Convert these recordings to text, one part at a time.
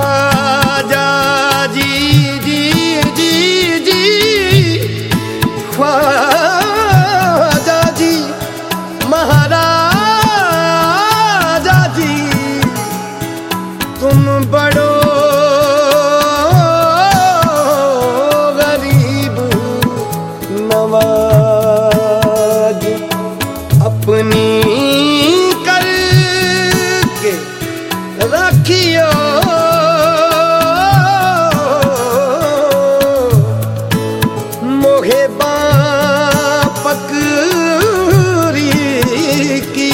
ख्वाजा जी जी जी जी ख्वाजा जी महाराजा जी तुम बड़ो गरीब नवाज अपनी करके रखियो मोहे पकरी की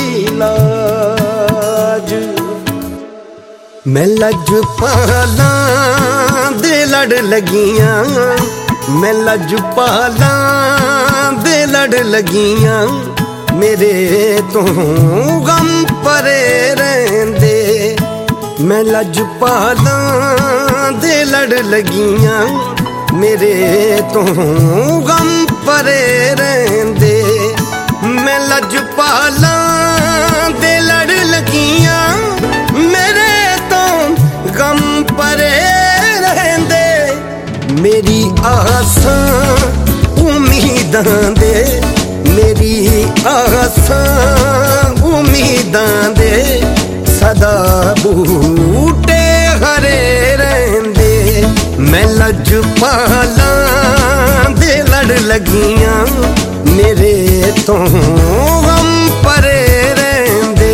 लाज मैं लजपाला दे लड़ लगियां मैं लजपाला दे लड़ लगियां मेरे तो गम परे रहंदे मैं लजपाला दे लड़ लगियां मेरे तो गम परे रहंदे मैं लजपाला दे लड़ लगियां मेरे तो गम परे रहंदे मेरी आसां उम्मीदां दे मेरी आसां उम्मीदां दे सदा बूटे हरे रहंदे मैं लजपाला दे लड़ लगियां मेरे तो गम परे रहंदे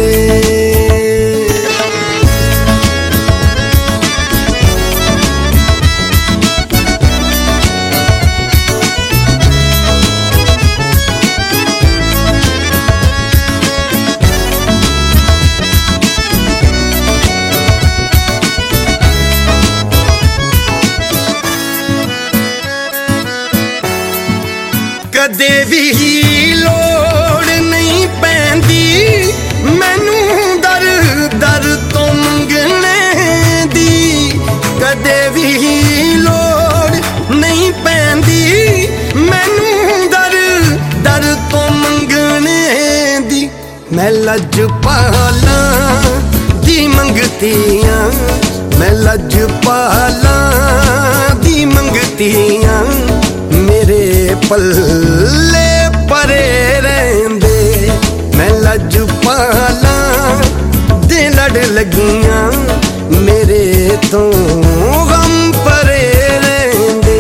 कदे भी लोड़ नहीं पैंदी मैनू दर दर तो मंगने दी कदे भी लोड़ नहीं पैंदी मैनू दर दर तो मंगने दी मैं लजपाला दी मंगतियां मैं लजपाला दी मंगतियां मेरे पल्ले परे रहंदे मैं लजपाला दे लड़ लगियां मेरे तो गम परे रहंदे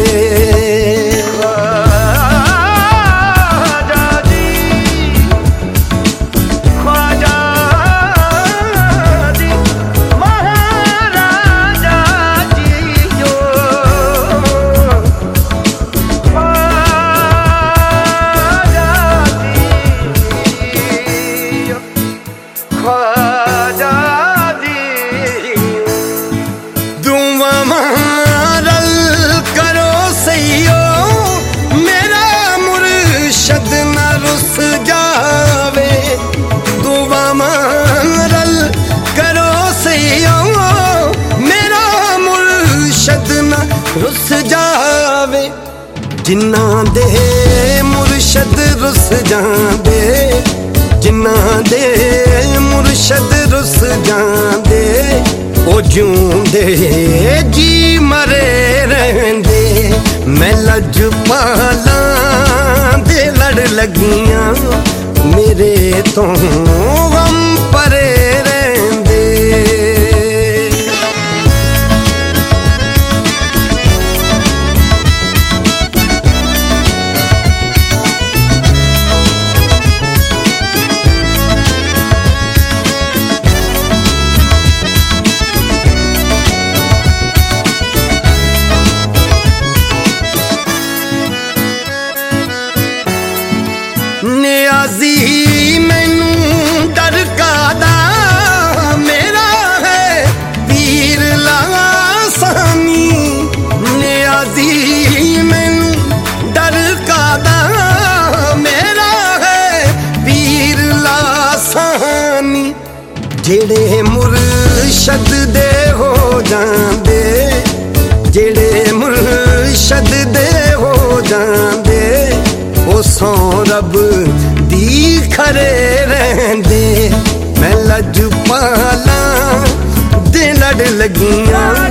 ख्वाजा जी ख्वाजा जी महाराजा जी जो ख्वाजा जी दुआ मारल करो सैयो मेरा मुर्शद न रुस जावे दुआ मारल करो सैयो मेरा मुर्शद न रुस जावे जिन्ना दे मुर्शद रुस जांदे जिन्ना दे मुर्शद रुस जांदे ओ जूंदे जी मरे रहंदे मैं लजपाला दे लड़ लगियां मेरे तो गम परे रहंदे नियाजी मैनू डर कादा मेरा है पीर लासानी नियाजी मैनू डर कादा मेरा है पीर लासानी जेड़े मुर्शद दे हो जांदे जेड़े मुर्शद दे हो जांदे ओ सौ रब दी खरे रहंदे मैं लजपाला दे लड़ लगियां